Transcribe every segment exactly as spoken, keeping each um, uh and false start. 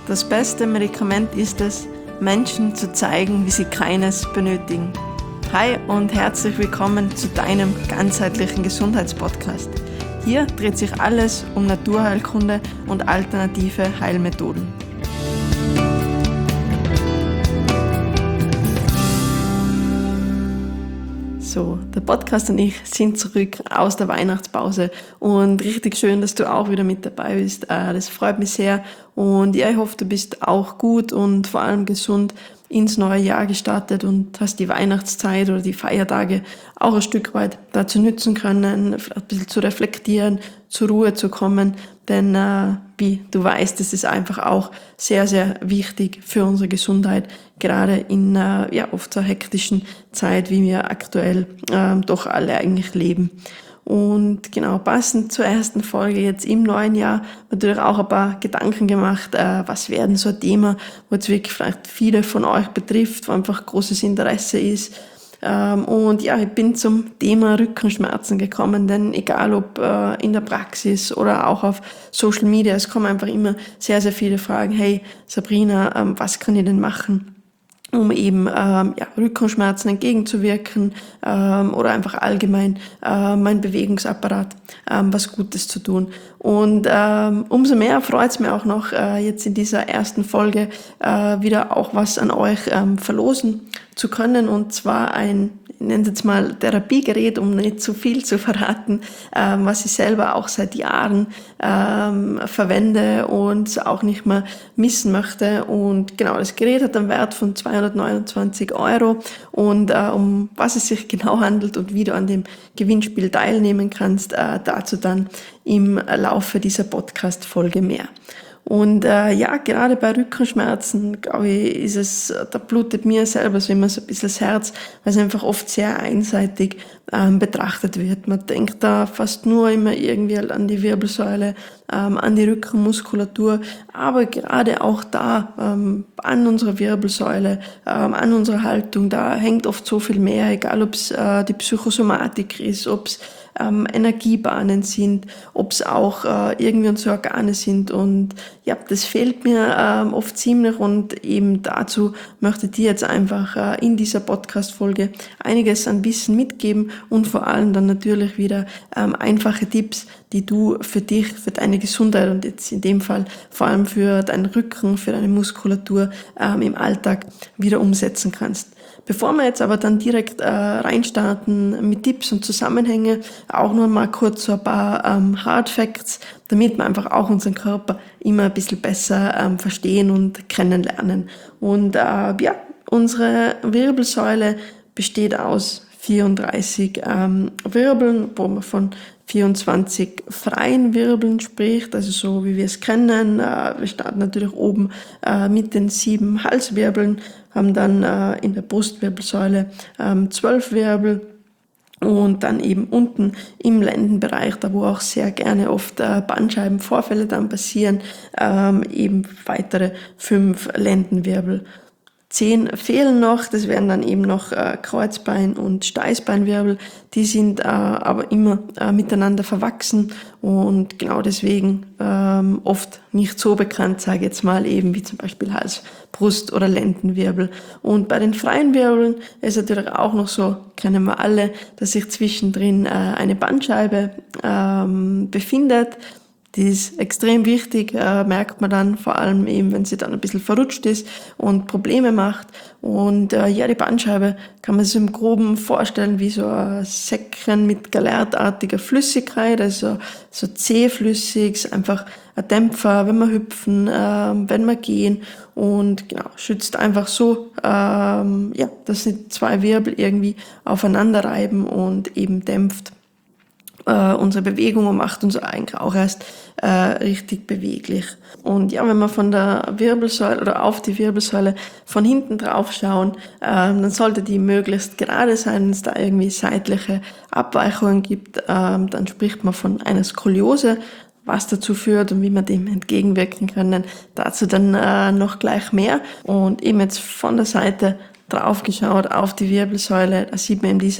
Das beste Medikament ist es, Menschen zu zeigen, wie sie keines benötigen. Hi und herzlich willkommen zu deinem ganzheitlichen Gesundheitspodcast. Hier dreht sich alles um Naturheilkunde und alternative Heilmethoden. So, der Podcast und ich sind zurück aus der Weihnachtspause und richtig schön, dass du auch wieder mit dabei bist. Das freut mich sehr und ja, ich hoffe, du bist auch gut und vor allem gesund ins neue Jahr gestartet und hast die Weihnachtszeit oder die Feiertage auch ein Stück weit dazu nutzen können, vielleicht ein bisschen zu reflektieren, zur Ruhe zu kommen, denn äh, wie du weißt, das ist einfach auch sehr, sehr wichtig für unsere Gesundheit, gerade in äh, ja oft so hektischen Zeit, wie wir aktuell äh, doch alle eigentlich leben. Und genau, passend zur ersten Folge jetzt im neuen Jahr natürlich auch ein paar Gedanken gemacht, äh, was werden so ein Thema, wo jetzt wirklich vielleicht viele von euch betrifft, wo einfach großes Interesse ist. Ähm, und ja, ich bin zum Thema Rückenschmerzen gekommen, denn egal ob äh, in der Praxis oder auch auf Social Media, es kommen einfach immer sehr, sehr viele Fragen. Hey Sabrina, ähm, was kann ich denn machen, um eben ähm, ja, Rückenschmerzen entgegenzuwirken ähm, oder einfach allgemein äh, mein Bewegungsapparat ähm, was Gutes zu tun. Und ähm, umso mehr freut es mir auch noch, äh, jetzt in dieser ersten Folge äh, wieder auch was an euch ähm, verlosen zu können, und zwar ein, ich nenne es jetzt mal Therapiegerät, um nicht zu viel zu verraten, ähm, was ich selber auch seit Jahren ähm, verwende und auch nicht mehr missen möchte. Und genau, das Gerät hat einen Wert von zweihundertneunundzwanzig Euro, und äh, um was es sich genau handelt und wie du an dem Gewinnspiel teilnehmen kannst, äh, dazu dann im Laufe dieser Podcast-Folge mehr. Und äh, ja, gerade bei Rückenschmerzen, glaube ich, ist es, da blutet mir selber so immer so ein bisschen das Herz, weil es einfach oft sehr einseitig ähm, betrachtet wird. Man denkt da fast nur immer irgendwie halt an die Wirbelsäule, ähm, an die Rückenmuskulatur, aber gerade auch da ähm, an unserer Wirbelsäule, ähm, an unserer Haltung, da hängt oft so viel mehr, egal ob es äh, die Psychosomatik ist, ob es Ähm, Energiebahnen sind, ob es auch äh, irgendwie unsere Organe sind, und ja, das fehlt mir ähm, oft ziemlich, und eben dazu möchte ich dir jetzt einfach äh, in dieser Podcast-Folge einiges an Wissen mitgeben und vor allem dann natürlich wieder ähm, einfache Tipps, die du für dich, für deine Gesundheit und jetzt in dem Fall vor allem für deinen Rücken, für deine Muskulatur ähm, im Alltag wieder umsetzen kannst. Bevor wir jetzt aber dann direkt äh, reinstarten mit Tipps und Zusammenhänge, auch noch mal kurz so ein paar ähm, Hard Facts, damit wir einfach auch unseren Körper immer ein bisschen besser ähm, verstehen und kennenlernen. Und äh, ja, unsere Wirbelsäule besteht aus vierunddreißig ähm, Wirbeln, wo man von vierundzwanzig freien Wirbeln spricht, also so wie wir es kennen. Äh, wir starten natürlich oben äh, mit den sieben Halswirbeln, haben dann äh, in der Brustwirbelsäule ähm, zwölf Wirbel, und dann eben unten im Lendenbereich, da wo auch sehr gerne oft äh, Bandscheibenvorfälle dann passieren, ähm, eben weitere fünf Lendenwirbel. Zehn fehlen noch, das wären dann eben noch äh, Kreuzbein und Steißbeinwirbel, die sind äh, aber immer äh, miteinander verwachsen und genau deswegen ähm, oft nicht so bekannt, sage ich jetzt mal, eben wie zum Beispiel Hals, Brust oder Lendenwirbel. Und bei den freien Wirbeln ist natürlich auch noch so, kennen wir alle, dass sich zwischendrin äh, eine Bandscheibe ähm, befindet. Die ist extrem wichtig, äh, merkt man dann, vor allem eben, wenn sie dann ein bisschen verrutscht ist und Probleme macht. Und äh, ja, die Bandscheibe kann man sich im Groben vorstellen wie so ein Säckchen mit galertartiger Flüssigkeit, also so zähflüssig, ist einfach ein Dämpfer, wenn wir hüpfen, äh, wenn wir gehen, und genau, schützt einfach so, ähm, ja, dass die zwei Wirbel irgendwie aufeinander reiben und eben dämpft unsere Bewegung und macht uns eigentlich auch erst äh, richtig beweglich. Und ja, wenn wir von der Wirbelsäule oder auf die Wirbelsäule von hinten drauf schauen, äh, dann sollte die möglichst gerade sein. Wenn es da irgendwie seitliche Abweichungen gibt, äh, dann spricht man von einer Skoliose, was dazu führt und wie man dem entgegenwirken können. Dazu dann äh, noch gleich mehr. Und eben jetzt von der Seite drauf geschaut auf die Wirbelsäule, da sieht man eben diese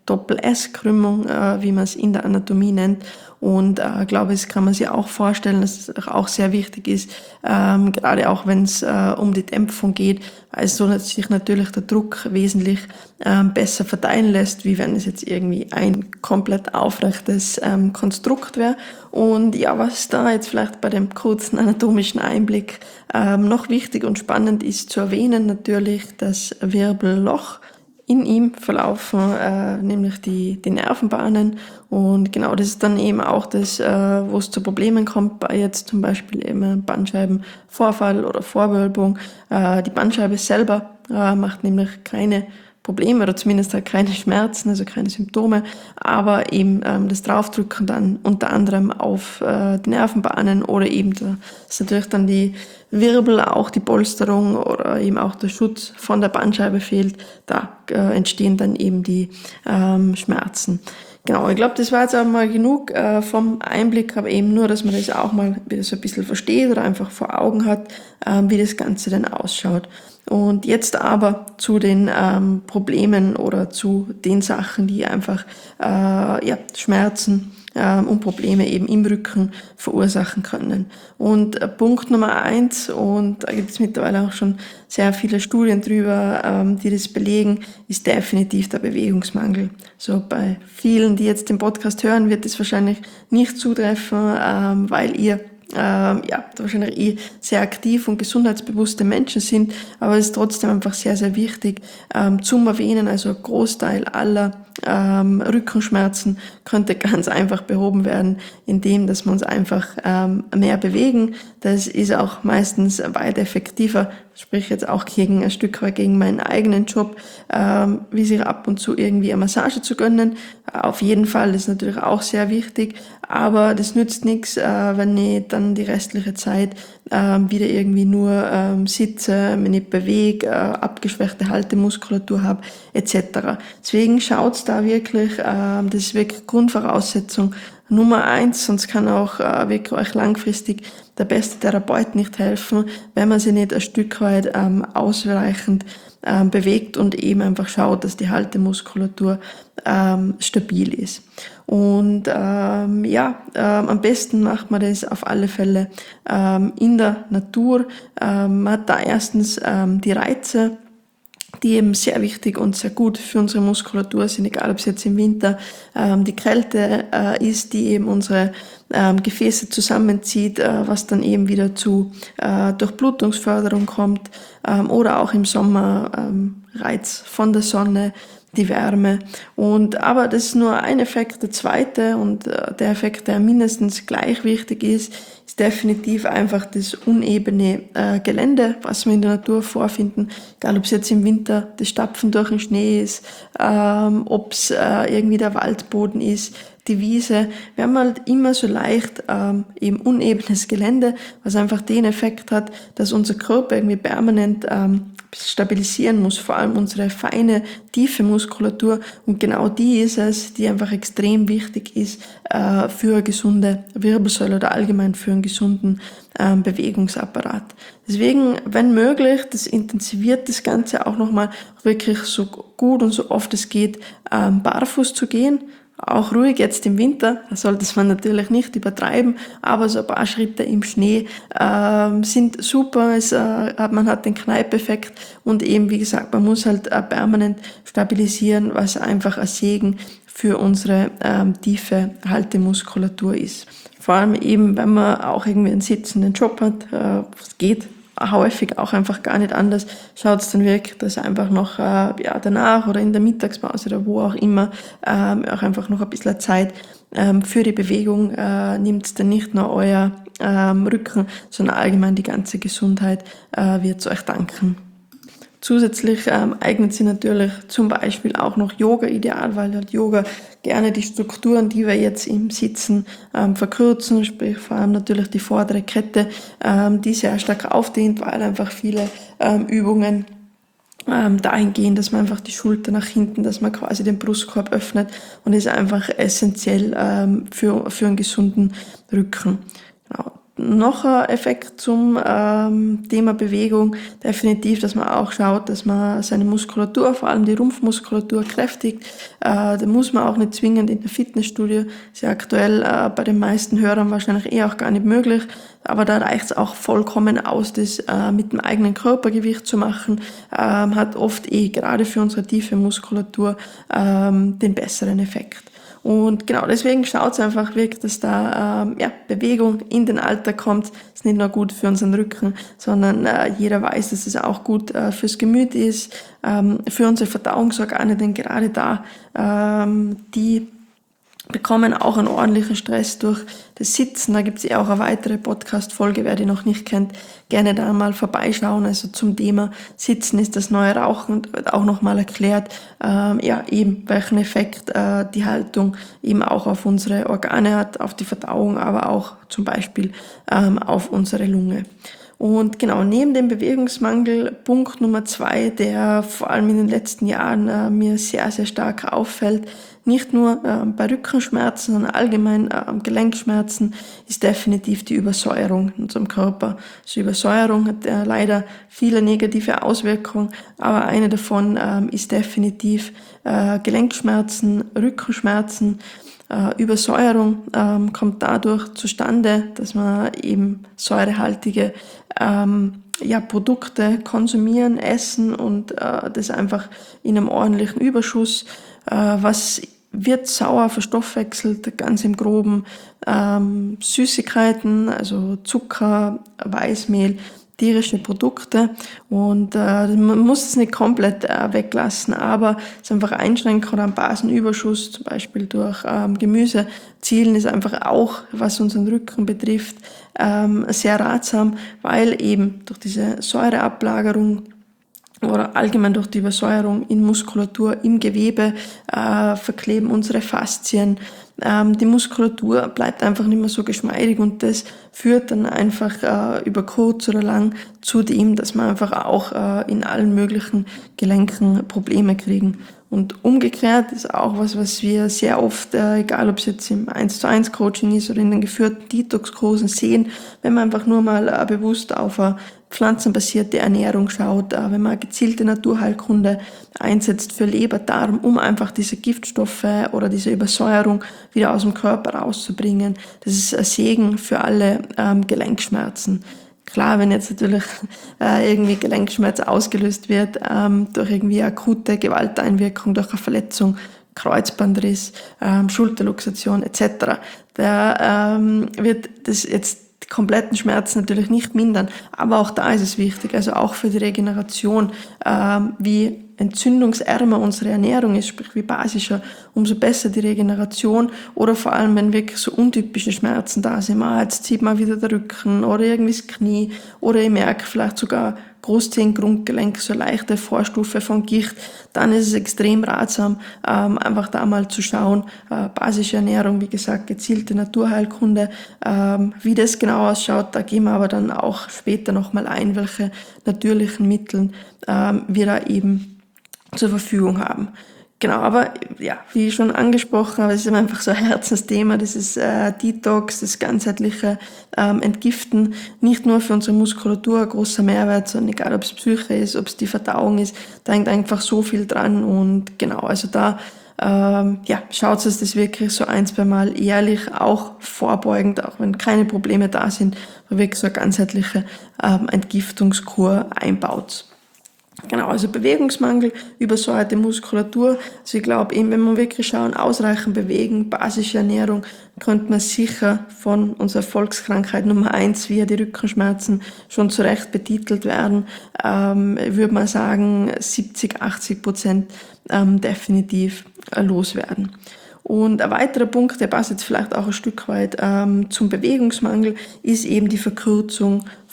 Doppel-S-Krümmung, äh, wie man es in der Anatomie nennt. Und äh, ich glaube, das kann man sich auch vorstellen, dass es auch sehr wichtig ist, ähm, gerade auch wenn es äh, um die Dämpfung geht, weil so sich natürlich der Druck wesentlich ähm, besser verteilen lässt, wie wenn es jetzt irgendwie ein komplett aufrechtes ähm, Konstrukt wäre. Und ja, was da jetzt vielleicht bei dem kurzen anatomischen Einblick ähm, noch wichtig und spannend ist zu erwähnen, natürlich das Wirbelloch. In ihm verlaufen äh, nämlich die, die Nervenbahnen, und genau das ist dann eben auch das, äh, wo es zu Problemen kommt, bei jetzt zum Beispiel eben Bandscheibenvorfall oder Vorwölbung. Äh, die Bandscheibe selber äh, macht nämlich keine Probleme oder zumindest halt keine Schmerzen, also keine Symptome, aber eben ähm, das Draufdrücken dann unter anderem auf äh, die Nervenbahnen oder eben da ist natürlich dann die Wirbel, auch die Polsterung oder eben auch der Schutz von der Bandscheibe fehlt, da äh, entstehen dann eben die ähm, Schmerzen. Genau, ich glaube, das war jetzt auch mal genug äh, vom Einblick, aber eben nur, dass man das auch mal wieder so ein bisschen versteht oder einfach vor Augen hat, äh, wie das Ganze denn ausschaut. Und jetzt aber zu den ähm, Problemen oder zu den Sachen, die einfach äh, ja, Schmerzen ähm, und Probleme eben im Rücken verursachen können. Und äh, Punkt Nummer eins, und da gibt es mittlerweile auch schon sehr viele Studien drüber, ähm, die das belegen, ist definitiv der Bewegungsmangel. So bei vielen, die jetzt den Podcast hören, wird es wahrscheinlich nicht zutreffen, ähm, weil ihr ähm, ja, wahrscheinlich eh sehr aktiv und gesundheitsbewusste Menschen sind, aber es ist trotzdem einfach sehr, sehr wichtig ähm, zum Erwähnen. Also ein Großteil aller ähm, Rückenschmerzen könnte ganz einfach behoben werden, indem dass wir uns einfach ähm, mehr bewegen. Das ist auch meistens weit effektiver, sprich jetzt auch gegen ein Stück weit gegen meinen eigenen Job, ähm, wie sich ab und zu irgendwie eine Massage zu gönnen. Auf jeden Fall, das ist natürlich auch sehr wichtig, aber das nützt nichts, äh, wenn ich dann die restliche Zeit äh, wieder irgendwie nur ähm, sitze, mich nicht bewege, äh, abgeschwächte Haltemuskulatur habe, et cetera. Deswegen schaut's da wirklich, äh, das ist wirklich Grundvoraussetzung Nummer eins, sonst kann auch äh, wirklich euch langfristig der beste Therapeut nicht helfen, wenn man sich nicht ein Stück weit ähm, ausreichend ähm, bewegt und eben einfach schaut, dass die Haltemuskulatur ähm, stabil ist. Und ähm, ja, ähm, am besten macht man das auf alle Fälle ähm, in der Natur. Ähm, man hat da erstens ähm, die Reize, die eben sehr wichtig und sehr gut für unsere Muskulatur sind, egal ob es jetzt im Winter ähm, die Kälte äh, ist, die eben unsere ähm, Gefäße zusammenzieht, äh, was dann eben wieder zu äh, Durchblutungsförderung kommt, ähm, oder auch im Sommer ähm, Reiz von der Sonne, die Wärme. Und aber das ist nur ein Effekt. Der zweite und äh, der Effekt, der mindestens gleich wichtig ist, ist definitiv einfach das unebene äh, Gelände, was wir in der Natur vorfinden. Egal, ob es jetzt im Winter das Stapfen durch den Schnee ist, ähm, ob es äh, irgendwie der Waldboden ist, die Wiese. Wir haben halt immer so leicht ähm, eben unebenes Gelände, was einfach den Effekt hat, dass unser Körper irgendwie permanent ähm, stabilisieren muss, vor allem unsere feine, tiefe Muskulatur, und genau die ist es, die einfach extrem wichtig ist äh, für eine gesunde Wirbelsäule oder allgemein für einen gesunden ähm, Bewegungsapparat. Deswegen, wenn möglich, das intensiviert das Ganze auch nochmal, wirklich so gut und so oft es geht, ähm, barfuß zu gehen. Auch ruhig jetzt im Winter, da sollte man natürlich nicht übertreiben, aber so ein paar Schritte im Schnee ähm, sind super. Es, äh, man hat den Kneipeffekt und eben, wie gesagt, man muss halt äh, permanent stabilisieren, was einfach ein Segen für unsere ähm, tiefe Haltemuskulatur ist. Vor allem eben, wenn man auch irgendwie einen sitzenden Job hat, äh, es geht häufig auch einfach gar nicht anders, schaut es dann wirklich, dass einfach noch äh, ja, danach oder in der Mittagspause oder wo auch immer ähm, auch einfach noch ein bisschen Zeit ähm, für die Bewegung äh, nimmt, dann nicht nur euer ähm, Rücken, sondern allgemein die ganze Gesundheit äh, wird es euch danken. Zusätzlich ähm, eignet sich natürlich zum Beispiel auch noch Yoga ideal, weil halt Yoga gerne die Strukturen, die wir jetzt im Sitzen ähm, verkürzen, sprich vor allem natürlich die vordere Kette, ähm, die sehr stark aufdehnt, weil einfach viele ähm, Übungen ähm, dahin gehen, dass man einfach die Schulter nach hinten, dass man quasi den Brustkorb öffnet, und ist einfach essentiell ähm, für, für einen gesunden Rücken. Genau. noch ein Effekt zum ähm, Thema Bewegung, definitiv, dass man auch schaut, dass man seine Muskulatur, vor allem die Rumpfmuskulatur, kräftigt. Äh, da muss man auch nicht zwingend in der Fitnessstudio, ist ja aktuell äh, bei den meisten Hörern wahrscheinlich eh auch gar nicht möglich, aber da reicht es auch vollkommen aus, das äh, mit dem eigenen Körpergewicht zu machen, ähm, hat oft eh gerade für unsere tiefe Muskulatur ähm, den besseren Effekt. Und genau deswegen schaut es einfach wirklich, dass da ähm, ja, Bewegung in den Alltag kommt. Ist nicht nur gut für unseren Rücken, sondern äh, jeder weiß, dass es auch gut äh, fürs Gemüt ist, ähm, für unsere Verdauungsorgane, denn gerade da ähm, die bekommen auch einen ordentlichen Stress durch das Sitzen. Da gibt es ja auch eine weitere Podcast-Folge, wer die noch nicht kennt, gerne da mal vorbeischauen. Also zum Thema Sitzen ist das neue Rauchen, wird auch nochmal erklärt, ähm, ja eben welchen Effekt äh, die Haltung eben auch auf unsere Organe hat, auf die Verdauung, aber auch zum Beispiel ähm, auf unsere Lunge. Und genau, neben dem Bewegungsmangel, Punkt Nummer zwei, der vor allem in den letzten Jahren äh, mir sehr, sehr stark auffällt, nicht nur äh, bei Rückenschmerzen, sondern allgemein äh, Gelenkschmerzen, ist definitiv die Übersäuerung in unserem Körper. Also Übersäuerung hat äh, leider viele negative Auswirkungen, aber eine davon ähm, ist definitiv äh, Gelenkschmerzen, Rückenschmerzen. Äh, Übersäuerung ähm, kommt dadurch zustande, dass man eben säurehaltige ähm, ja, Produkte konsumieren, essen und äh, das einfach in einem ordentlichen Überschuss, äh, was wird sauer verstoffwechselt, ganz im Groben, ähm, Süßigkeiten, also Zucker, Weißmehl, tierische Produkte und äh, man muss es nicht komplett äh, weglassen, aber es einfach einschränken oder einen Basenüberschuss, zum Beispiel durch ähm, Gemüse, zielen ist einfach auch, was unseren Rücken betrifft, ähm, sehr ratsam, weil eben durch diese Säureablagerung oder allgemein durch die Übersäuerung in Muskulatur, im Gewebe, äh, verkleben unsere Faszien. Ähm, die Muskulatur bleibt einfach nicht mehr so geschmeidig und das führt dann einfach äh, über kurz oder lang zu dem, dass man einfach auch äh, in allen möglichen Gelenken Probleme kriegen. Und umgekehrt ist auch was, was wir sehr oft, äh, egal ob es jetzt im eins zu eins Coaching ist oder in den geführten Detox-Kursen sehen, wenn man einfach nur mal äh, bewusst auf eine pflanzenbasierte Ernährung schaut, äh, wenn man gezielte Naturheilkunde einsetzt für Leber, Darm, um einfach diese Giftstoffe oder diese Übersäuerung wieder aus dem Körper rauszubringen. Das ist ein Segen für alle ähm, Gelenkschmerzen. Klar, wenn jetzt natürlich äh, irgendwie Gelenkschmerz ausgelöst wird ähm, durch irgendwie akute Gewalteinwirkung, durch eine Verletzung, Kreuzbandriss, ähm, Schulterluxation et cetera, da ähm, wird das jetzt die kompletten Schmerzen natürlich nicht mindern, aber auch da ist es wichtig, also auch für die Regeneration, ähm, wie entzündungsärmer unsere Ernährung ist, sprich wie basischer, umso besser die Regeneration oder vor allem, wenn wirklich so untypische Schmerzen da sind, ah, jetzt zieht man wieder der Rücken oder irgendwie das Knie oder ich merke vielleicht sogar Großzehen, Grundgelenk, so eine leichte Vorstufe von Gicht, dann ist es extrem ratsam, ähm, einfach da mal zu schauen, äh, basische Ernährung, wie gesagt, gezielte Naturheilkunde, ähm, wie das genau ausschaut, da gehen wir aber dann auch später nochmal ein, welche natürlichen Mittel ähm, wir da eben zur Verfügung haben. Genau, aber ja, wie schon angesprochen, aber es ist einfach so ein Herzensthema, das ist äh, Detox, das ganzheitliche ähm, Entgiften, nicht nur für unsere Muskulatur ein großer Mehrwert, sondern egal, ob es Psyche ist, ob es die Verdauung ist, da hängt einfach so viel dran und genau, also da ähm, ja, schaut es das wirklich so ein, zwei Mal jährlich, auch vorbeugend, auch wenn keine Probleme da sind, aber wirklich so eine ganzheitliche ähm, Entgiftungskur einbaut. Genau, also Bewegungsmangel, übersäuerte Muskulatur. Also ich glaube eben, wenn wir wirklich schauen, ausreichend bewegen, basische Ernährung, könnte man sicher von unserer Volkskrankheit Nummer eins, wie die Rückenschmerzen, schon zu Recht betitelt werden. Ähm, würde man sagen, siebzig, achtzig Prozent ähm, definitiv äh, loswerden. Und ein weiterer Punkt, der passt jetzt vielleicht auch ein Stück weit ähm, zum Bewegungsmangel, ist eben die Verkürzung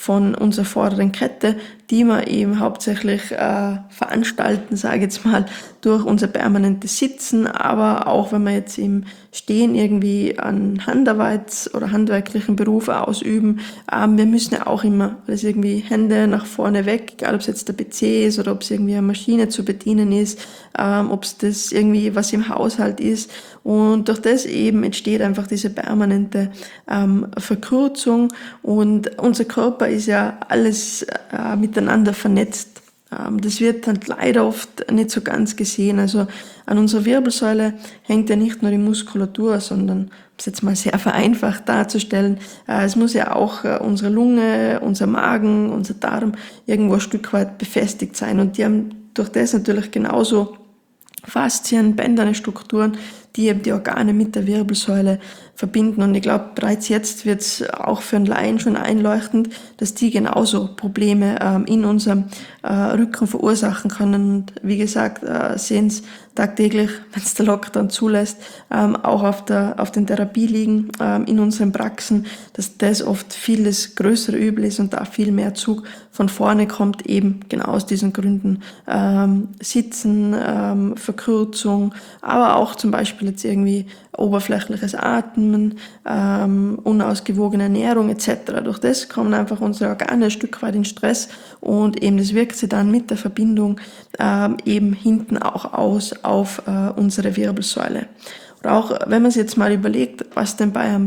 von unserer vorderen Kette, die wir eben hauptsächlich äh, veranstalten, sage ich jetzt mal, durch unser permanentes Sitzen, aber auch wenn wir jetzt im Stehen irgendwie an Handarbeit oder handwerklichen Berufe ausüben, ähm, wir müssen ja auch immer, das irgendwie Hände nach vorne weg, egal ob es jetzt der P C ist oder ob es irgendwie eine Maschine zu bedienen ist, ähm, ob es das irgendwie was im Haushalt ist, und durch das eben entsteht einfach diese permanente ähm, Verkürzung, und unser Körper ist ja alles äh, miteinander vernetzt. Ähm, das wird dann leider oft nicht so ganz gesehen. Also an unserer Wirbelsäule hängt ja nicht nur die Muskulatur, sondern, um es jetzt mal sehr vereinfacht darzustellen, äh, es muss ja auch äh, unsere Lunge, unser Magen, unser Darm irgendwo ein Stück weit befestigt sein, und die haben durch das natürlich genauso Faszien, bänderne Strukturen, die eben die Organe mit der Wirbelsäule verbinden. Und ich glaube, bereits jetzt wird es auch für einen Laien schon einleuchtend, dass die genauso Probleme ähm, in unserem äh, Rücken verursachen können. Und wie gesagt, äh, sehen es tagtäglich, wenn es der Lockdown zulässt, ähm, auch auf der auf den Therapieliegen ähm, in unseren Praxen, dass das oft viel das größere Übel ist und da viel mehr Zug von vorne kommt, eben genau aus diesen Gründen. Ähm, Sitzen, ähm, Verkürzung, aber auch zum Beispiel jetzt irgendwie oberflächliches Atmen, ähm, unausgewogene Ernährung et cetera. Durch das kommen einfach unsere Organe ein Stück weit in Stress, und eben das wirkt sich dann mit der Verbindung ähm, eben hinten auch aus auf äh, unsere Wirbelsäule. Oder auch, wenn man sich jetzt mal überlegt, was denn bei einem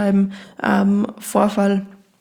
Bandscheibenvorfall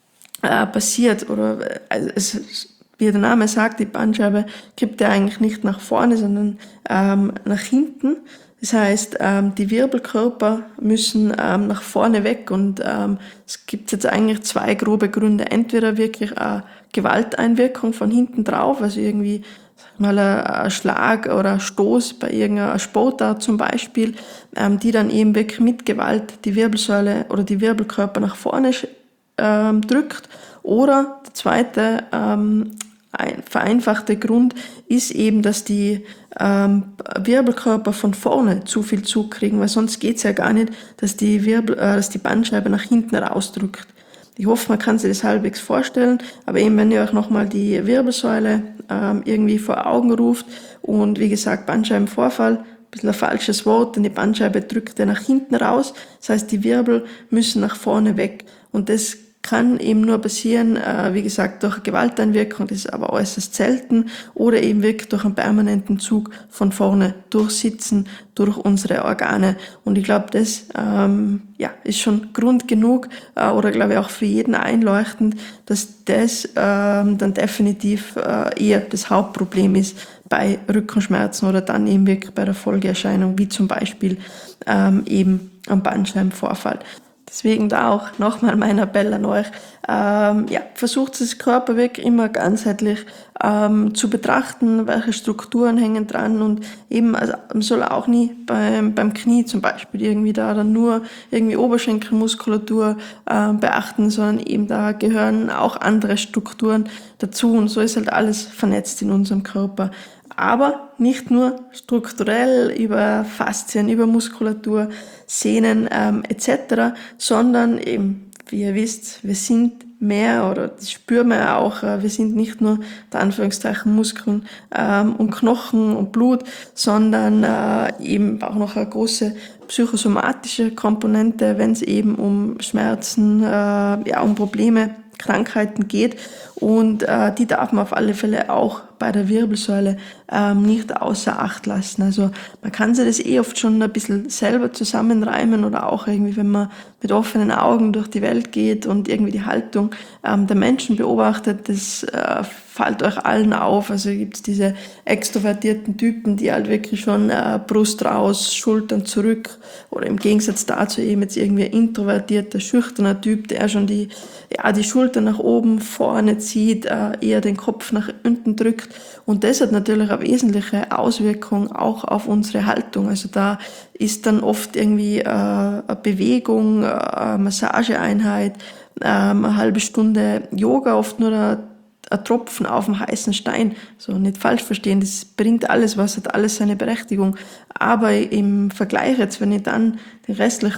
äh, passiert, oder also es, wie der Name sagt, die Bandscheibe kippt ja eigentlich nicht nach vorne, sondern ähm, nach hinten. Das heißt, ähm, die Wirbelkörper müssen ähm, nach vorne weg, und ähm, es gibt jetzt eigentlich zwei grobe Gründe. Entweder wirklich eine Gewalteinwirkung von hinten drauf, also irgendwie mal ein Schlag oder ein Stoß bei irgendeiner Sportart zum Beispiel, ähm, die dann eben wirklich mit Gewalt die Wirbelsäule oder die Wirbelkörper nach vorne ähm, drückt. Oder der zweite ähm, ein vereinfachte Grund ist eben, dass die ähm, Wirbelkörper von vorne zu viel Zug kriegen, weil sonst geht's ja gar nicht, dass die, Wirbel, äh, dass die Bandscheibe nach hinten rausdrückt. Ich hoffe, man kann sich das halbwegs vorstellen, aber eben, wenn ihr euch nochmal die Wirbelsäule ähm, irgendwie vor Augen ruft, und wie gesagt, Bandscheibenvorfall, ein bisschen ein falsches Wort, denn die Bandscheibe drückt ja nach hinten raus, das heißt, die Wirbel müssen nach vorne weg, und das kann eben nur passieren, äh, wie gesagt, durch Gewalteinwirkung, das ist aber äußerst selten, oder eben wirklich durch einen permanenten Zug von vorne durchsitzen, durch unsere Organe. Und ich glaube, das ähm, ja, ist schon Grund genug, äh, oder glaube ich auch für jeden einleuchtend, dass das ähm, dann definitiv äh, eher das Hauptproblem ist bei Rückenschmerzen oder dann eben wirklich bei der Folgeerscheinung, wie zum Beispiel ähm, eben am Bandscheibenvorfall. Deswegen da auch nochmal mein Appell an euch, ähm, ja, versucht das Körperweg immer ganzheitlich ähm, zu betrachten, welche Strukturen hängen dran, und eben, also man soll auch nie beim, beim Knie zum Beispiel irgendwie da dann nur irgendwie Oberschenkelmuskulatur äh, beachten, sondern eben da gehören auch andere Strukturen dazu, und so ist halt alles vernetzt in unserem Körper. Aber nicht nur strukturell über Faszien, über Muskulatur, Sehnen ähm, et cetera, sondern eben, wie ihr wisst, wir sind mehr, oder das spüren wir ja auch, äh, wir sind nicht nur der Anführungszeichen Muskeln ähm, und Knochen und Blut, sondern äh, eben auch noch eine große psychosomatische Komponente, wenn es eben um Schmerzen, äh, ja, um Probleme, Krankheiten geht, und äh, die darf man auf alle Fälle auch bei der Wirbelsäule ähm, nicht außer Acht lassen. Also man kann sich das eh oft schon ein bisschen selber zusammenreimen, oder auch irgendwie, wenn man mit offenen Augen durch die Welt geht und irgendwie die Haltung ähm, der Menschen beobachtet, das äh, fällt euch allen auf. Also gibt's diese extrovertierten Typen, die halt wirklich schon äh, Brust raus, Schultern zurück, oder im Gegensatz dazu eben jetzt irgendwie ein introvertierter, schüchterner Typ, der schon die, ja, die Schultern nach oben, vorne zieht, äh, eher den Kopf nach unten drückt. Und das hat natürlich eine wesentliche Auswirkung auch auf unsere Haltung. Also da ist dann oft irgendwie äh, eine Bewegung, äh, eine Massageeinheit, äh, eine halbe Stunde Yoga, oft nur ein, ein Tropfen auf dem heißen Stein. So, nicht falsch verstehen, das bringt alles was, hat alles seine Berechtigung. Aber im Vergleich jetzt, wenn ich dann die restlichen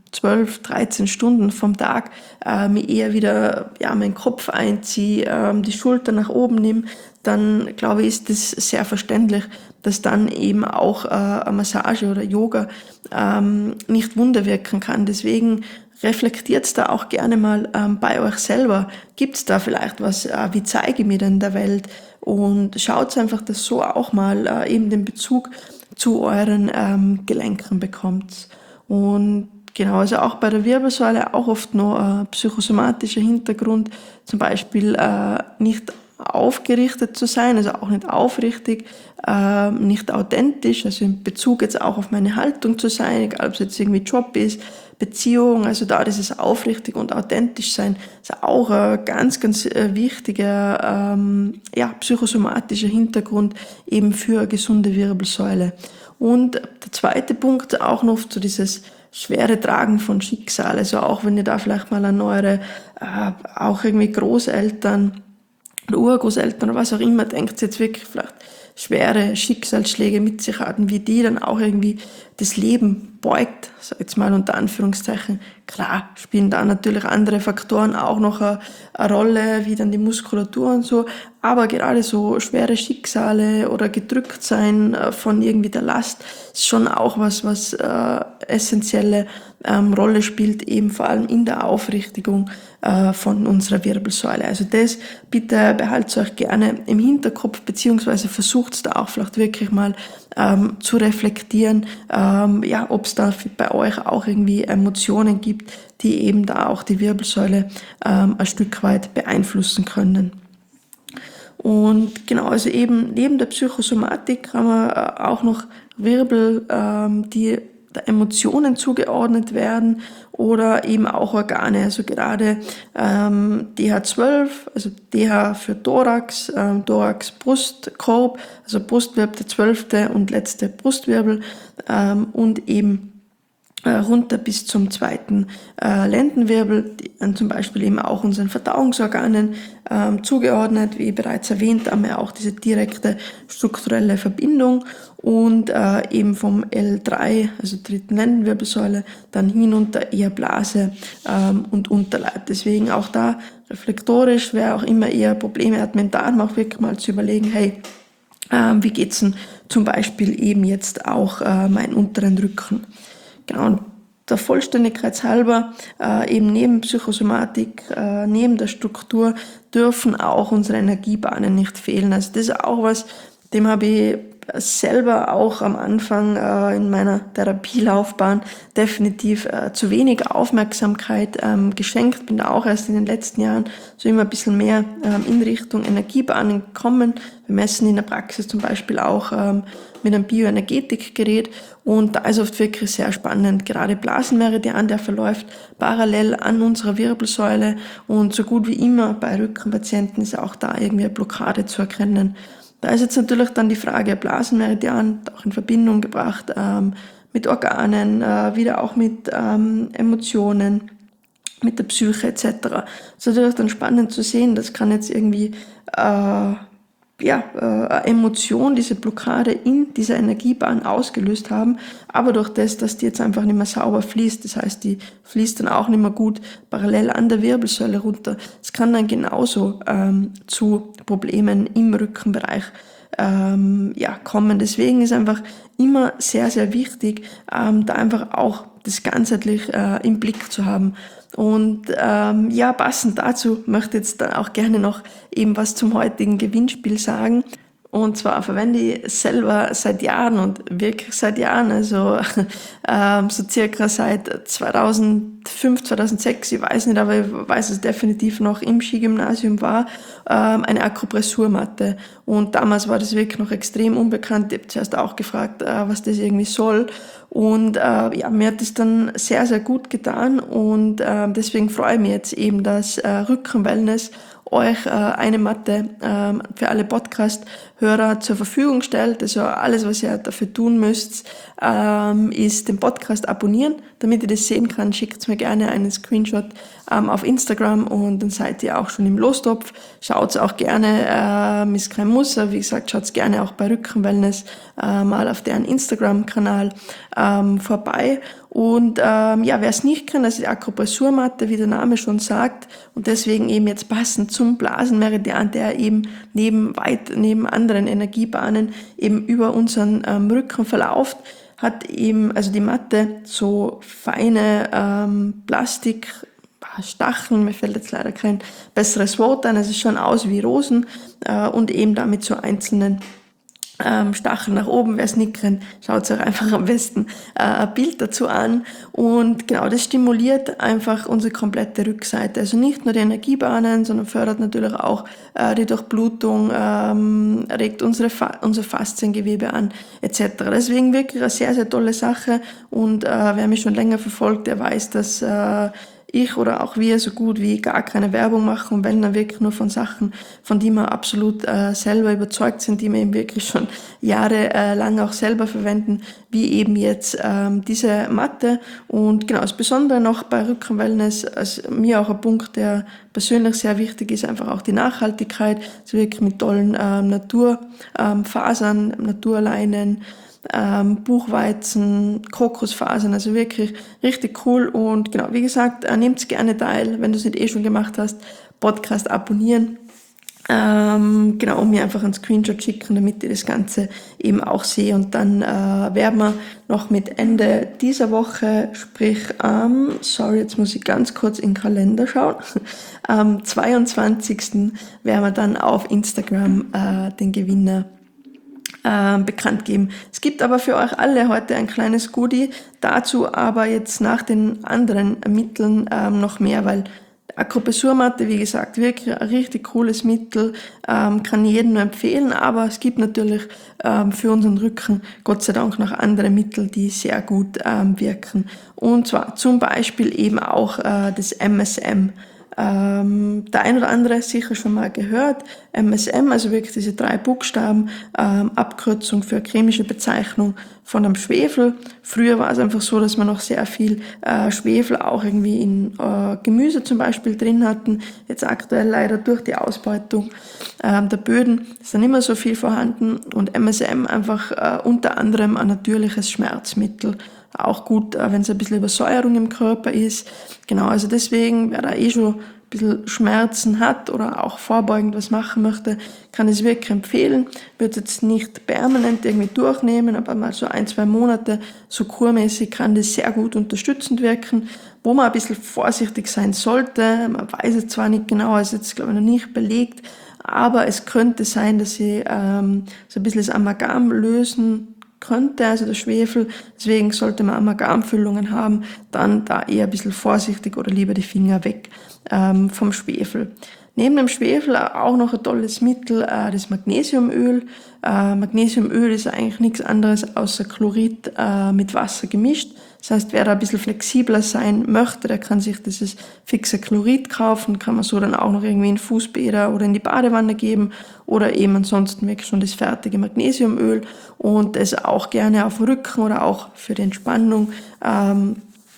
zwölf, dreizehn Stunden vom Tag äh, mir eher wieder ja, meinen Kopf einziehe, äh, die Schulter nach oben nehme, dann glaube ich, ist das sehr verständlich, dass dann eben auch äh, eine Massage oder Yoga ähm, nicht Wunder wirken kann. Deswegen reflektiert da auch gerne mal ähm, bei euch selber. Gibt es da vielleicht was, äh, wie zeige ich mir denn der Welt? Und schaut einfach, dass so auch mal äh, eben den Bezug zu euren ähm, Gelenken bekommt. Und genau, also auch bei der Wirbelsäule auch oft noch ein psychosomatischer Hintergrund, zum Beispiel äh, nicht aufgerichtet zu sein, also auch nicht aufrichtig, äh, nicht authentisch, also in Bezug jetzt auch auf meine Haltung zu sein, egal ob es jetzt irgendwie Job ist, Beziehung, also da dieses aufrichtig und authentisch sein, ist auch ein ganz, ganz wichtiger ähm, ja, psychosomatischer Hintergrund eben für eine gesunde Wirbelsäule. Und der zweite Punkt auch noch so dieses schwere Tragen von Schicksal, also auch wenn ihr da vielleicht mal an eure äh, auch irgendwie Großeltern oder Urgroßeltern oder was auch immer denkt, jetzt wirklich vielleicht schwere Schicksalsschläge mit sich hatten, wie die dann auch irgendwie das Leben beugt, sag jetzt mal unter Anführungszeichen. Klar spielen da natürlich andere Faktoren auch noch eine, eine Rolle, wie dann die Muskulatur und so, aber gerade so schwere Schicksale oder gedrückt sein von irgendwie der Last ist schon auch was, was äh, essentielle ähm, Rolle spielt, eben vor allem in der Aufrichtigung äh, von unserer Wirbelsäule. Also das bitte behaltet euch gerne im Hinterkopf, beziehungsweise versucht es da auch vielleicht wirklich mal ähm, zu reflektieren, ähm, ja, ob es da bei euch auch irgendwie Emotionen gibt, die eben da auch die Wirbelsäule ähm, ein Stück weit beeinflussen können. Und genau, also eben neben der Psychosomatik haben wir auch noch Wirbel, ähm, die der Emotionen zugeordnet werden oder eben auch Organe, also gerade ähm, D H zwölf, also D H für Thorax, ähm, Thorax Brustkorb, also Brustwirbel der zwölfte und letzte Brustwirbel ähm, und eben äh, runter bis zum zweiten äh, Lendenwirbel, die, äh, zum Beispiel eben auch unseren Verdauungsorganen ähm, zugeordnet, wie bereits erwähnt, haben wir auch diese direkte strukturelle Verbindung und äh, eben vom L drei, also dritten Lendenwirbelsäule, dann hinunter eher Blase ähm, und Unterleib. Deswegen auch da reflektorisch, wer auch immer eher Probleme hat, mental auch wirklich mal zu überlegen, hey, ähm, wie geht's denn zum Beispiel eben jetzt auch äh, meinen unteren Rücken? Genau, und der Vollständigkeit halber, äh, eben neben Psychosomatik, äh, neben der Struktur dürfen auch unsere Energiebahnen nicht fehlen. Also das ist auch was, dem habe ich selber auch am Anfang äh, in meiner Therapielaufbahn definitiv äh, zu wenig Aufmerksamkeit ähm, geschenkt. Bin da auch erst in den letzten Jahren so immer ein bisschen mehr ähm, in Richtung Energiebahnen gekommen. Wir messen in der Praxis zum Beispiel auch ähm, mit einem Bioenergetikgerät und da ist oft wirklich sehr spannend. Gerade Blasenmeridian, der verläuft parallel an unserer Wirbelsäule und so gut wie immer bei Rückenpatienten ist auch da irgendwie eine Blockade zu erkennen. Da ist jetzt natürlich dann die Frage Blasenmeridian auch in Verbindung gebracht ähm, mit Organen, äh, wieder auch mit ähm, Emotionen, mit der Psyche et cetera. Es ist natürlich dann spannend zu sehen, das kann jetzt irgendwie äh, ja, äh, eine Emotion, diese Blockade in dieser Energiebahn ausgelöst haben, aber durch das, dass die jetzt einfach nicht mehr sauber fließt, das heißt, die fließt dann auch nicht mehr gut parallel an der Wirbelsäule runter. Es kann dann genauso ähm, zu Problemen im Rückenbereich ähm, ja, kommen. Deswegen ist einfach immer sehr, sehr wichtig, ähm, da einfach auch das ganzheitlich äh, im Blick zu haben. Und ähm, ja, passend dazu möchte ich jetzt dann auch gerne noch eben was zum heutigen Gewinnspiel sagen. Und zwar verwende ich selber seit Jahren und wirklich seit Jahren, also ähm, so circa seit zweitausendfünf, zweitausendsechs, ich weiß nicht, aber ich weiß es definitiv noch im Skigymnasium war, ähm, eine Akupressurmatte. Und damals war das wirklich noch extrem unbekannt. Ich habe zuerst auch gefragt, äh, was das irgendwie soll. Und äh, ja, mir hat das dann sehr, sehr gut getan und äh, deswegen freue ich mich jetzt eben, dass äh, Rückenwellness euch äh, eine Matte äh, für alle Podcast-Hörer zur Verfügung stellt. Also alles, was ihr dafür tun müsst, ähm, ist den Podcast abonnieren. Damit ihr das sehen kann, schickt mir gerne einen Screenshot ähm, auf Instagram und dann seid ihr auch schon im Lostopf. Schaut auch gerne, ähm, ist kein Muss, aber wie gesagt, schaut gerne auch bei Rückenwellness äh, mal auf deren Instagram-Kanal ähm, vorbei. Und ähm, ja, wer es nicht kennt, das ist die Akupressurmatte, wie der Name schon sagt, und deswegen eben jetzt passend zum Blasenmeridian, der eben neben weit neben anderen Energiebahnen eben über unseren ähm, Rücken verläuft, hat eben also die Matte so feine ähm, Plastik Stacheln, mir fällt jetzt leider kein besseres Wort ein, es schaut aus wie Rosen äh, und eben damit so einzelnen ähm, Stacheln nach oben. Wer es nicht kennt, schaut euch einfach am besten äh, ein Bild dazu an. Und genau, das stimuliert einfach unsere komplette Rückseite. Also nicht nur die Energiebahnen, sondern fördert natürlich auch äh, die Durchblutung, ähm, regt unsere Fa- unser Fasziengewebe an, et cetera. Deswegen wirklich eine sehr, sehr tolle Sache. Und äh, wer mich schon länger verfolgt, der weiß, dass äh, ich oder auch wir so gut wie gar keine Werbung machen, wenn dann wirklich nur von Sachen, von die wir absolut äh, selber überzeugt sind, die wir eben wirklich schon jahrelang äh, auch selber verwenden, wie eben jetzt ähm, diese Matte. Und genau, das Besondere noch bei Rückenwellness, also mir auch ein Punkt, der persönlich sehr wichtig ist, einfach auch die Nachhaltigkeit, also wirklich mit tollen ähm, Naturfasern, ähm, Naturleinen, ähm, Buchweizen, Kokosfasern, also wirklich richtig cool. Und genau, wie gesagt, äh, nehmt gerne teil, wenn du es nicht eh schon gemacht hast, Podcast abonnieren. Ähm, genau, und mir einfach einen Screenshot schicken, damit ich das Ganze eben auch sehe. Und dann äh, werden wir noch mit Ende dieser Woche, sprich, ähm, sorry, jetzt muss ich ganz kurz in den Kalender schauen, am zweiundzwanzigsten werden wir dann auf Instagram äh, den Gewinner äh, bekannt geben. Es gibt aber für euch alle heute ein kleines Goodie, dazu aber jetzt nach den anderen Mitteln ähm, noch mehr, weil Akupressurmatte, wie gesagt, wirklich ein richtig cooles Mittel, ähm, kann jedem nur empfehlen, aber es gibt natürlich ähm, für unseren Rücken Gott sei Dank noch andere Mittel, die sehr gut ähm, wirken. Und zwar zum Beispiel eben auch äh, das M S M. Ähm, der ein oder andere sicher schon mal gehört. M S M, also wirklich diese drei Buchstaben, ähm, Abkürzung für chemische Bezeichnung von einem Schwefel. Früher war es einfach so, dass man noch sehr viel äh, Schwefel auch irgendwie in äh, Gemüse zum Beispiel drin hatten. Jetzt aktuell leider durch die Ausbeutung ähm, der Böden ist dann immer so viel vorhanden. Und M S M einfach äh, unter anderem ein natürliches Schmerzmittel. Auch gut, wenn es ein bisschen Übersäuerung im Körper ist. Genau, also deswegen, wer da eh schon ein bisschen Schmerzen hat oder auch vorbeugend was machen möchte, kann es wirklich empfehlen. Wird jetzt nicht permanent irgendwie durchnehmen, aber mal so ein, zwei Monate so kurmäßig kann das sehr gut unterstützend wirken. Wo man ein bisschen vorsichtig sein sollte, man weiß es zwar nicht genau, ist jetzt glaube ich noch nicht belegt, aber es könnte sein, dass sie ähm, so ein bisschen das Amalgam lösen könnte, also der Schwefel. Deswegen sollte man Amalgamfüllungen haben, dann da eher ein bisschen vorsichtig oder lieber die Finger weg ähm, vom Schwefel. Neben dem Schwefel auch noch ein tolles Mittel, äh, das Magnesiumöl. Äh, Magnesiumöl ist eigentlich nichts anderes außer Chlorid äh, mit Wasser gemischt. Das heißt, wer da ein bisschen flexibler sein möchte, der kann sich dieses fixe Chlorid kaufen, kann man so dann auch noch irgendwie in Fußbäder oder in die Badewanne geben oder eben ansonsten wirklich schon das fertige Magnesiumöl und das auch gerne auf dem Rücken oder auch für die Entspannung ähm,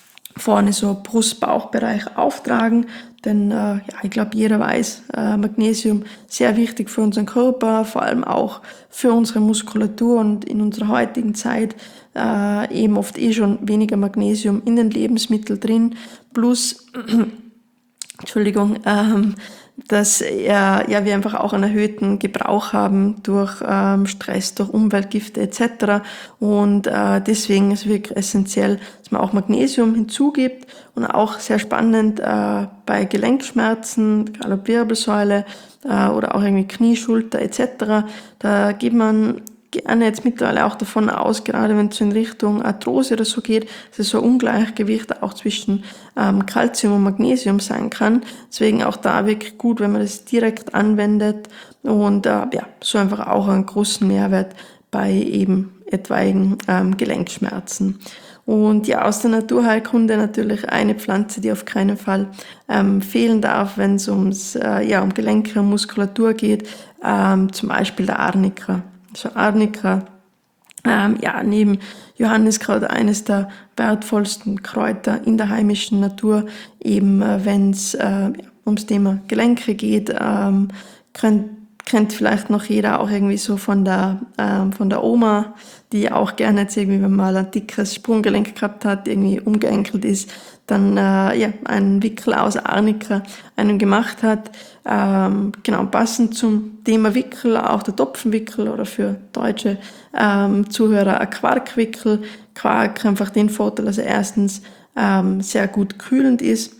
vorne so Brust-Bauchbereich auftragen, denn äh, ja, ich glaube, jeder weiß, äh, Magnesium sehr wichtig für unseren Körper, vor allem auch für unsere Muskulatur und in unserer heutigen Zeit äh, eben oft eh schon weniger Magnesium in den Lebensmitteln drin, plus Entschuldigung, ähm, dass äh, ja, wir einfach auch einen erhöhten Gebrauch haben durch ähm, Stress, durch Umweltgifte et cetera. Und äh, deswegen ist es wirklich essentiell, dass man auch Magnesium hinzugibt und auch sehr spannend äh, bei Gelenkschmerzen, gerade ob Wirbelsäule äh, oder auch irgendwie Knie, Schulter et cetera. Da geht man gerne jetzt mittlerweile auch davon aus, gerade wenn es so in Richtung Arthrose oder so geht, dass es so ein Ungleichgewicht auch zwischen ähm, Calcium und Magnesium sein kann. Deswegen auch da wirklich gut, wenn man das direkt anwendet und äh, ja, so einfach auch einen großen Mehrwert bei eben etwaigen ähm, Gelenkschmerzen. Und ja, aus der Naturheilkunde natürlich eine Pflanze, die auf keinen Fall ähm, fehlen darf, wenn es ums äh, ja um Gelenke und Muskulatur geht, ähm, zum Beispiel der Arnika. So Arnika, ähm, ja, neben Johanniskraut eines der wertvollsten Kräuter in der heimischen Natur, eben äh, wenn es äh, ums Thema Gelenke geht, ähm, könnt, kennt vielleicht noch jeder auch irgendwie so von der, ähm, von der Oma, die auch gerne jetzt irgendwie, wenn man mal ein dickes Sprunggelenk gehabt hat, irgendwie umgeankelt ist, dann äh, ja, einen Wickel aus Arnika einem gemacht hat. Ähm, genau, passend zum Thema Wickel, auch der Topfenwickel oder für deutsche ähm, Zuhörer ein Quarkwickel. Quark einfach den Vorteil, dass er erstens ähm, sehr gut kühlend ist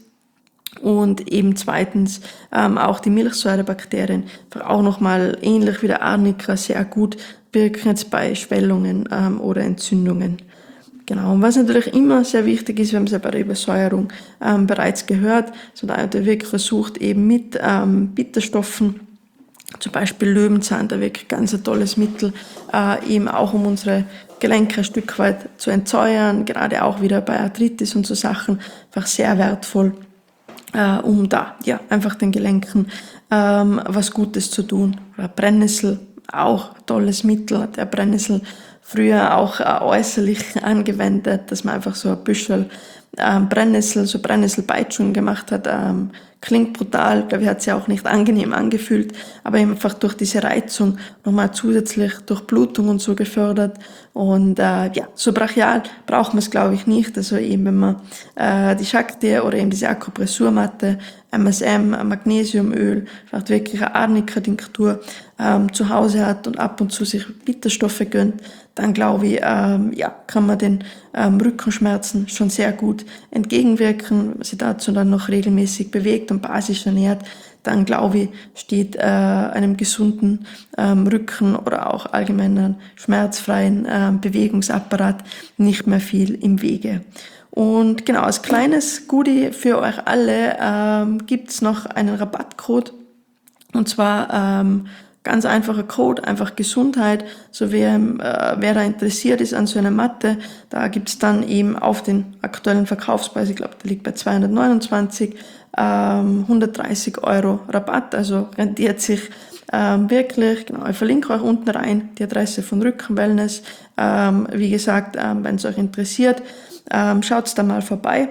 und eben zweitens ähm, auch die Milchsäurebakterien auch nochmal ähnlich wie der Arnika sehr gut wirken jetzt bei Schwellungen ähm, oder Entzündungen. Genau, und was natürlich immer sehr wichtig ist, wir haben es ja bei der Übersäuerung ähm, bereits gehört, so da der wirklich versucht eben mit ähm, Bitterstoffen, zum Beispiel Löwenzahn, da wirklich ganz ein tolles Mittel, äh, eben auch um unsere Gelenke ein Stück weit zu entsäuern, gerade auch wieder bei Arthritis und so Sachen, einfach sehr wertvoll, äh, um da ja einfach den Gelenken ähm, was Gutes zu tun. Oder Brennnessel, auch ein tolles Mittel, der Brennnessel früher auch äh, äußerlich angewendet, dass man einfach so ein Büschel ähm, Brennnessel, so Brennnesselpeitschungen gemacht hat. Ähm, klingt brutal, glaube ich, hat sich auch nicht angenehm angefühlt, aber eben einfach durch diese Reizung nochmal zusätzlich durch Blutung und so gefördert. Und äh, ja, so brachial braucht man es, glaube ich, nicht. Also eben, wenn man äh, die Shakti oder eben diese Akupressurmatte, M S M, Magnesiumöl, vielleicht wirklich eine Arnika-Tinktur ähm, zu Hause hat und ab und zu sich Bitterstoffe gönnt, dann glaube ich, ähm, ja, kann man den ähm, Rückenschmerzen schon sehr gut entgegenwirken. Wenn sich dazu dann noch regelmäßig bewegt und basisch ernährt, dann glaube ich, steht äh, einem gesunden ähm, Rücken oder auch allgemeinen schmerzfreien ähm, Bewegungsapparat nicht mehr viel im Wege. Und genau, als kleines Goodie für euch alle ähm, gibt's noch einen Rabattcode. Und zwar ähm, ganz einfacher Code, einfach Gesundheit. So wer, äh, wer da interessiert ist an so einer Matte, da gibt's dann eben auf den aktuellen Verkaufspreis, ich glaube, der liegt bei zweihundertneunundzwanzig, ähm, hundertdreißig Euro Rabatt. Also rentiert sich ähm, wirklich. Genau, ich verlinke euch unten rein die Adresse von Rückenwellness. Ähm, wie gesagt, ähm, wenn es euch interessiert, ähm, schaut's da mal vorbei.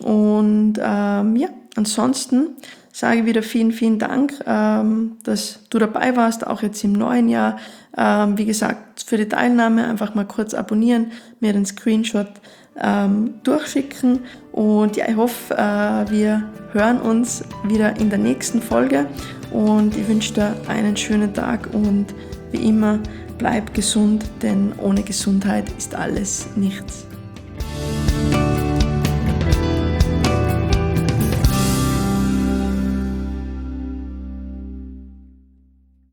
Und ähm, ja, ansonsten sage ich wieder vielen, vielen Dank, ähm, dass du dabei warst, auch jetzt im neuen Jahr. Ähm, wie gesagt, für die Teilnahme einfach mal kurz abonnieren, mir den Screenshot ähm, durchschicken. Und ja, ich hoffe, äh, wir hören uns wieder in der nächsten Folge. Und ich wünsche dir einen schönen Tag und wie immer, bleib gesund, denn ohne Gesundheit ist alles nichts.